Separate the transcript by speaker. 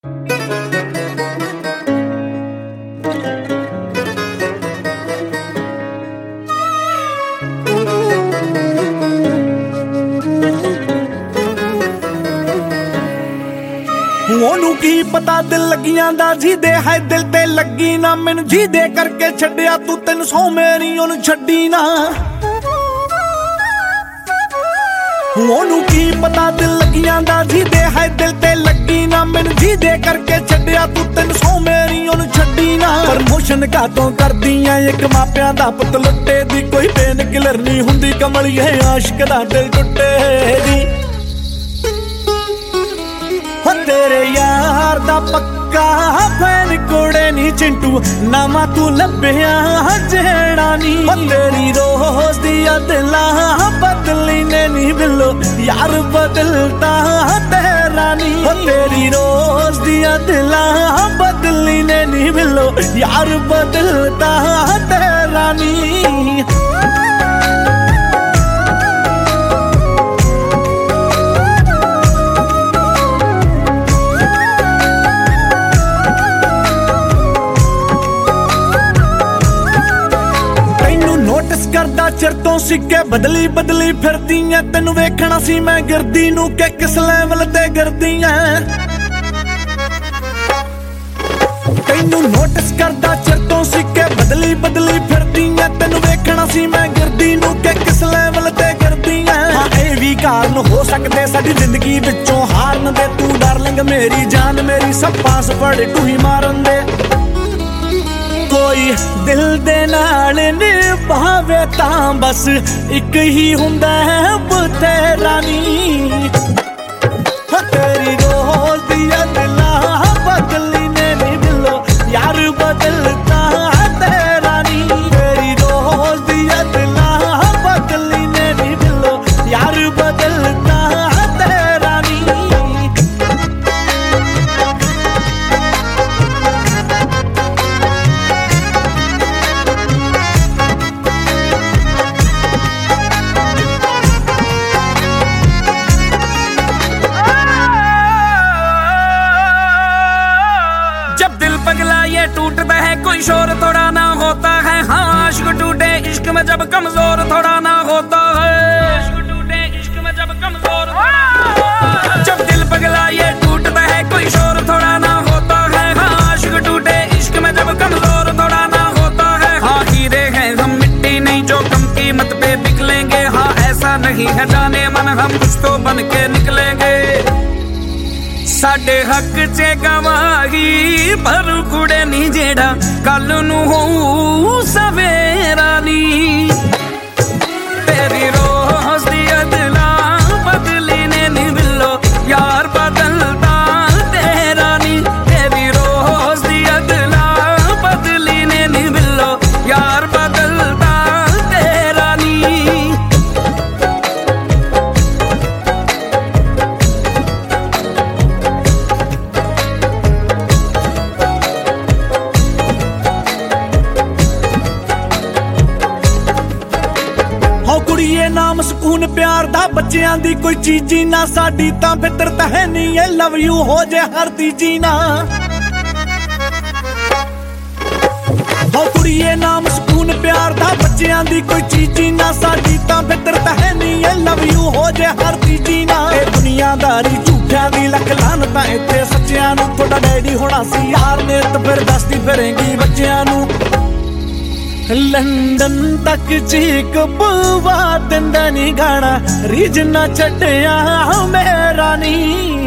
Speaker 1: ਉਹਨੂੰ ਕੀ ਪਤਾ ਦਿਲ ਲੱਗੀਆਂ ਦਾ ਜਿਹਦੇ ਹੈ ਦਿਲ ਤੇ ਲੱਗੀ ਨਾ ਮੈਨੂੰ ਜਿਹਦੇ ਕਰਕੇ ਛੱਡਿਆ ਤੂੰ 300 ਮੇਰੀ ਉਹਨੂੰ ਛੱਡੀ ਨਾ ਉਹਨੂੰ ਕੀ ਪਤਾ ਦਿਲ ਲੱਗੀਆਂ ਦਾ ਜਿਹਦੇ ਹੈ ਦਿਲ ਤੇ ਲੱਗੀ ਨਾ ਮੈਨੂੰ ਜਿਹਦੇ ਕਰਕੇ ਛੱਡਿਆ ਤੂੰ 300 ਮੇਰੀ ਉਹਨੂੰ ਛੱਡੀ ਨਾ ਪ੍ਰਮੋਸ਼ਨ ਕਾਤੋਂ ਕਰਦੀ ਐ ਇੱਕ ਮਾਪਿਆਂ ਦਾ ਪੁੱਤ ਲੁੱਟੇ ਦੀ ਕੋਈ ਪੇਨ ਕਿਲਰ ਨਹੀਂ ਹੁੰਦੀ ਕਮਲੀਏ ਆਸ਼ਕ ਦਾ ਦਿਲ ਟੁੱਟੇ ਦੀ तेरे यार दा पक्का फैन कोड़े नी चिंटू नामा तू लभ्या जेड़ा नी तेरी रोज दी अदला बदली ने नी बिलो यार बदलता तेरा नी तेरी रोज दी अदला बदली ने नी बिलो यार बदलता तेरा नी करदा चिर तो सिक्के बदली बदली फिरदी ऐ तेनू वेखना सी मैं गिरदी नू कि किस लेवल ते गिरदी ऐ तैनू नोटिस करदा चिर तो सिक्के बदली बदली फिरदी ऐ तेनू वेखना सी मैं गिरदी नू कि किस लेवल ते गिरदी ऐ हां ए वी कारण हो सकदे साडी जिंदगी विचों हारन दे तू डार्लिंग मेरी जान मेरी सब पास पड़े तू ही मारन दे कोई दिल दे नाल निभावे तां बस एक ही हुंदा है बथेरा नी तेरी रोज दी अदला बदली ने नी दिलो यार बदलता तेरा नी तेरी रोज दी अदला बदली ने नी दिलो यार बदलता तेरा नी टूटता है कोई शोर थोड़ा ना होता है हाँ आशिक टूटे इश्क में जब कमजोर थोड़ा ना होता है आशिक टूटे इश्क में जब कमजोर जब दिल पगला ये टूटता है कोई शोर थोड़ा ना होता है हाँ आशिक टूटे इश्क में जब कमजोर थोड़ा ना होता है हाँ हीरे हैं हम मिट्टी नहीं जो कम कीमत पे बिक लेंगे हाँ ऐसा नहीं है जाने मन हम कुछ तो बन के निकलेंगे साडे हक च गवाही पर कुड़े नी जेड़ा कल नू हो सवेरा नी तेरी रोज दी अदला बदली ने नी बिलो यार बदलता तेरा नी तेरी रोज दी अदला बदली ने नी बिलो यार बदलता तेरा नी कुड़िए नाम सुकून प्यार दा बच्चियां दी कोई चीजी ना साडी तां फितरत है नहीं है लव यू हो जे हर तीजी ना हो कुड़िए नाम सुकून प्यार दा बच्चियां दी कोई चीजी ना साडी तां फितरत है नहीं है लव यू हो जे हर तीजी ना ए दुनियादारी झूठियां दी लख लानतां इत्थे सच्चियां नू थोड़ा डैडी होना सी यार ने ते फिर दसदी फिरेंगी बच्चियां नू लंदन तक चीक बुवा दिंदा नी गाना रीज ना छड्डिया मेरा नी